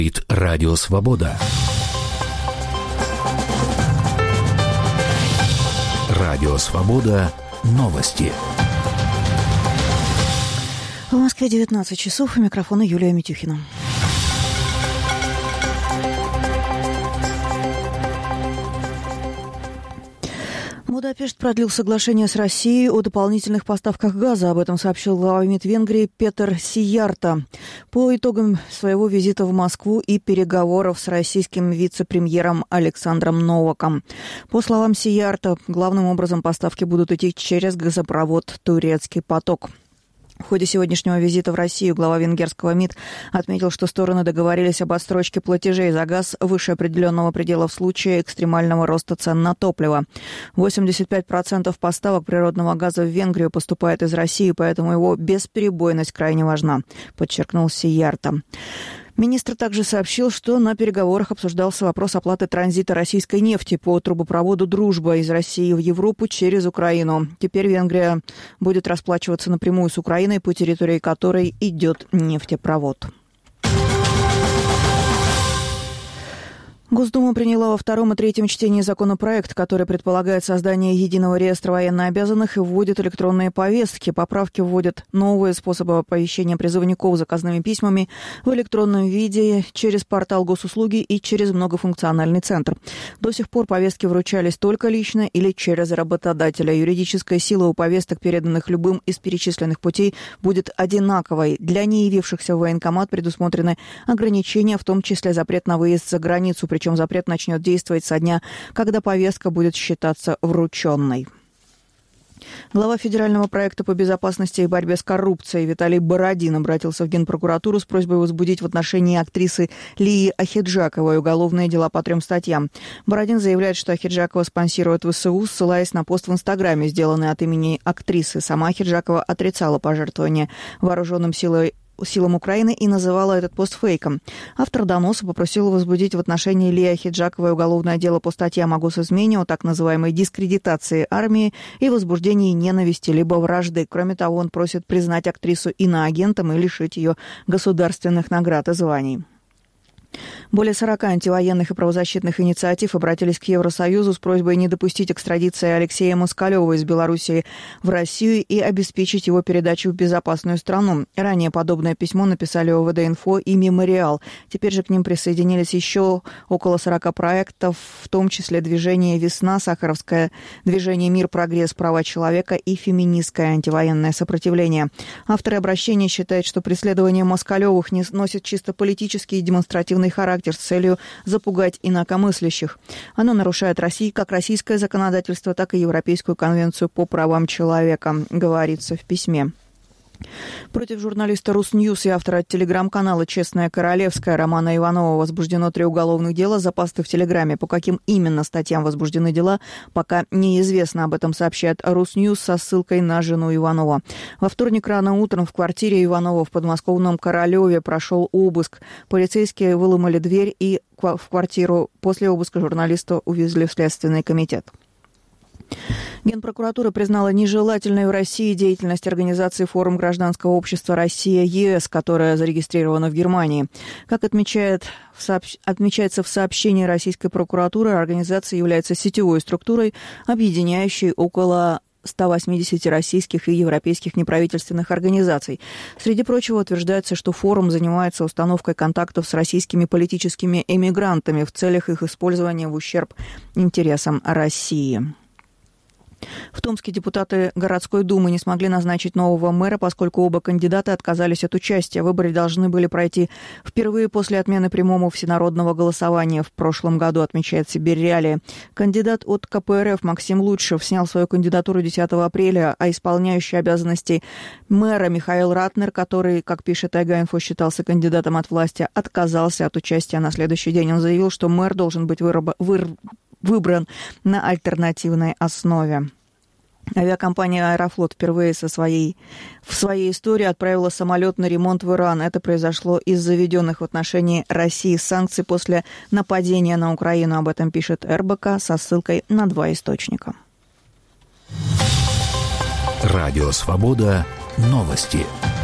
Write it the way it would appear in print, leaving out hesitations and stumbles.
Радио Свобода. Радио Свобода. Новости. В Москве 19 часов. У микрофона Юлия Митюхина. Будапешт продлил соглашение с Россией о дополнительных поставках газа. Об этом сообщил глава МИД Венгрии Петер Сиярто. По итогам своего визита в Москву и переговоров с российским вице-премьером Александром Новаком. По словам Сиярто, главным образом поставки будут идти через газопровод «Турецкий поток». В ходе сегодняшнего визита в Россию глава венгерского МИД отметил, что стороны договорились об отсрочке платежей за газ выше определенного предела в случае экстремального роста цен на топливо. 85% поставок природного газа в Венгрию поступает из России, поэтому его бесперебойность крайне важна, подчеркнул Сиярто. Министр также сообщил, что на переговорах обсуждался вопрос оплаты транзита российской нефти по трубопроводу «Дружба» из России в Европу через Украину. Теперь Венгрия будет расплачиваться напрямую с Украиной, по территории которой идет нефтепровод. Госдума приняла во втором и третьем чтении законопроект, который предполагает создание единого реестра военнообязанных и вводит электронные повестки. Поправки вводят новые способы оповещения призывников заказными письмами в электронном виде через портал госуслуги и через многофункциональный центр. До сих пор повестки вручались только лично или через работодателя. Юридическая сила у повесток, переданных любым из перечисленных путей, будет одинаковой. Для неявившихся в военкомат предусмотрены ограничения, в том числе запрет на выезд за границу, причем запрет начнет действовать со дня, когда повестка будет считаться врученной. Глава федерального проекта по безопасности и борьбе с коррупцией Виталий Бородин обратился в Генпрокуратуру с просьбой возбудить в отношении актрисы Лии Ахеджаковой уголовные дела по 3 статьям. Бородин заявляет, что Ахеджакова спонсирует ВСУ, ссылаясь на пост в Инстаграме, сделанный от имени актрисы. Сама Ахеджакова отрицала пожертвования вооруженным силам Украины и называла этот пост фейком. Автор доноса попросил возбудить в отношении Лии Ахеджаковой уголовное дело по статьям о госизмене, о так называемой дискредитации армии и возбуждении ненависти либо вражды. Кроме того, он просит признать актрису иноагентом и лишить ее государственных наград и званий. Более 40 антивоенных и правозащитных инициатив обратились к Евросоюзу с просьбой не допустить экстрадиции Алексея Москалева из Белоруссии в Россию и обеспечить его передачу в безопасную страну. Ранее подобное письмо написали ОВД-Инфо и Мемориал. Теперь же к ним присоединились еще около 40 проектов, в том числе движение «Весна», Сахаровское движение «Мир, прогресс, права человека» и феминистское антивоенное сопротивление. Авторы обращения считают, что преследование Москалевых не носит чисто политический и демонстративный характер с целью запугать инакомыслящих. Оно нарушает как российское законодательство, так и Европейскую конвенцию по правам человека, говорится в письме. Против журналиста «Русньюз» и автора телеграм-канала «Честная Королевская» Романа Иванова возбуждено 3 уголовных дела за посты в Телеграме. По каким именно статьям возбуждены дела, пока неизвестно. Об этом сообщает «Русньюз» со ссылкой на жену Иванова. Во вторник рано утром в квартире Иванова в подмосковном Королеве прошел обыск. Полицейские выломали дверь и в квартиру. После обыска журналиста увезли в Следственный комитет. Генпрокуратура признала нежелательной в России деятельность организации «Форум гражданского общества Россия-ЕС», которая зарегистрирована в Германии. Как отмечается в сообщении российской прокуратуры, организация является сетевой структурой, объединяющей около 180 российских и европейских неправительственных организаций. Среди прочего, утверждается, что форум занимается установкой контактов с российскими политическими эмигрантами в целях их использования в ущерб интересам России. В Томске депутаты городской думы не смогли назначить нового мэра, поскольку оба кандидата отказались от участия. Выборы должны были пройти впервые после отмены прямого всенародного голосования в прошлом году, отмечает Сибирь Реалии. Кандидат от КПРФ Максим Лучшев снял свою кандидатуру 10 апреля, а исполняющий обязанности мэра Михаил Ратнер, который, как пишет Тайга-Инфо, считался кандидатом от власти, отказался от участия на следующий день. Он заявил, что мэр должен быть выбран на альтернативной основе. Авиакомпания «Аэрофлот» впервые в своей истории отправила самолет на ремонт в Иран. Это произошло из-за введенных в отношении России санкций после нападения на Украину. Об этом пишет РБК со ссылкой на 2 источника. Радио «Свобода». Новости.